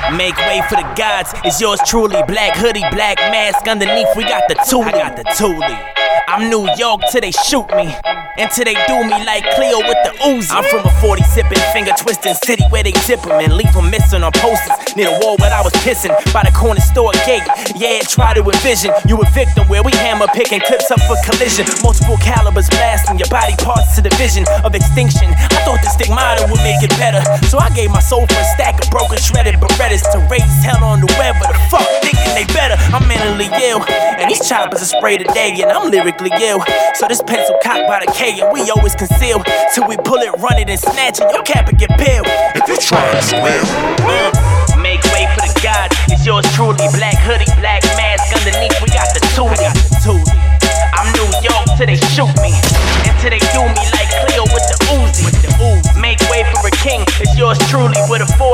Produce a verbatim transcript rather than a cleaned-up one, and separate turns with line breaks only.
Make way for the gods, it's yours truly. Black hoodie, black mask, underneath we got the Thule. I got the Thule. I'm New York till they shoot me, until they do me like Cleo with the Uzi. I'm from a forty sipping, finger twisting city where they zip 'em and leave 'em missing on posters. Near the wall where I was pissing, by the corner store gate. Yeah, try to envision you a victim where we hammer picking clips up for collision. Multiple calibers blasting your body parts to the vision of extinction. I thought the stigmata would make it better, so I gave my soul for a stack of broken shredded Berettas to raise hell on the web. But the fuck thinking they better. I'm mentally ill, and these choppers are sprayed today, and I'm lyrically ill. So this pencil cocked by the K, and we always conceal till we pull it, run it, and snatch it. Your cap and get peeled if you try to steal. Mm. Make way for the gods, it's yours truly. Black hoodie, black mask, underneath we got the Thule. I got the Thule. I'm New York till they shoot me, until they do me like Cleo with the Uzi. With the Uzi. Make way for a king, it's yours truly with a four.